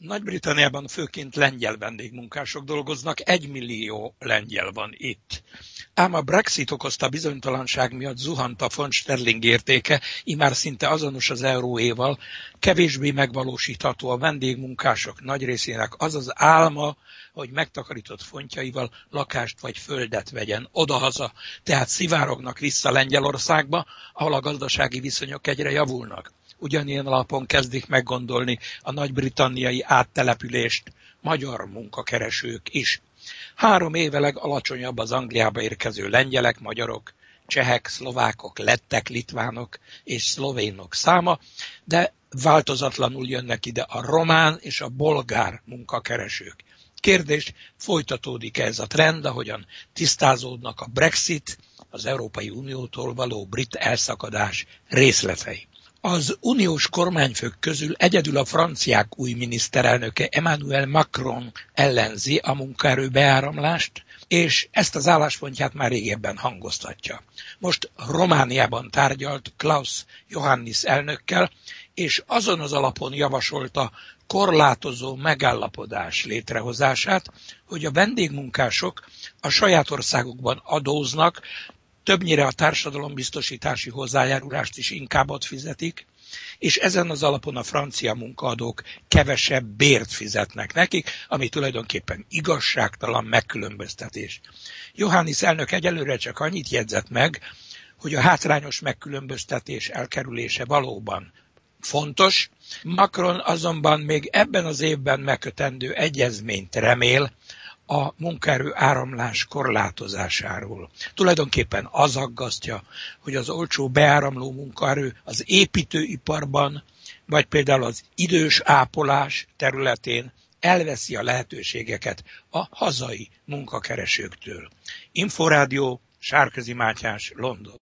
Nagy-Britanniában főként lengyel vendégmunkások dolgoznak, 1 millió lengyel van itt. Ám a Brexit okozta bizonytalanság miatt zuhant a font sterling értéke, immár szinte azonos az euróéval, kevésbé megvalósítható a vendégmunkások nagy részének az az álma, hogy megtakarított fontjaival lakást vagy földet vegyen odahaza, tehát szivárognak vissza Lengyelországba, ahol a gazdasági viszonyok egyre javulnak. Ugyanilyen alapon kezdik meggondolni a nagy-britanniai áttelepülést magyar munkakeresők is. 3 éve legalacsonyabb az Angliába érkező lengyelek, magyarok, csehek, szlovákok, lettek, litvánok és szlovénok száma, de változatlanul jönnek ide a román és a bolgár munkakeresők. Kérdés, folytatódik-e ez a trend, ahogyan tisztázódnak a Brexit, az Európai Uniótól való brit elszakadás részletei. Az uniós kormányfők közül egyedül a franciák új miniszterelnöke Emmanuel Macron ellenzi a munkaerő beáramlást, és ezt az álláspontját már régebben hangoztatja. Most Romániában tárgyalt Klaus Iohannis elnökkel, és azon az alapon javasolta korlátozó megállapodás létrehozását, hogy a vendégmunkások a saját országukban adóznak, többnyire a társadalombiztosítási hozzájárulást is inkább ott fizetik, és ezen az alapon a francia munkaadók kevesebb bért fizetnek nekik, ami tulajdonképpen igazságtalan megkülönböztetés. Iohannis elnök egyelőre csak annyit jegyzett meg, hogy a hátrányos megkülönböztetés elkerülése valóban fontos, Macron azonban még ebben az évben megkötendő egyezményt remél a munkaerő áramlás korlátozásáról. Tulajdonképpen az aggasztja, hogy az olcsó beáramló munkaerő az építőiparban, vagy például az idős ápolás területén elveszi a lehetőségeket a hazai munkakeresőktől. Inforádió, Sárközi Mátyás, London.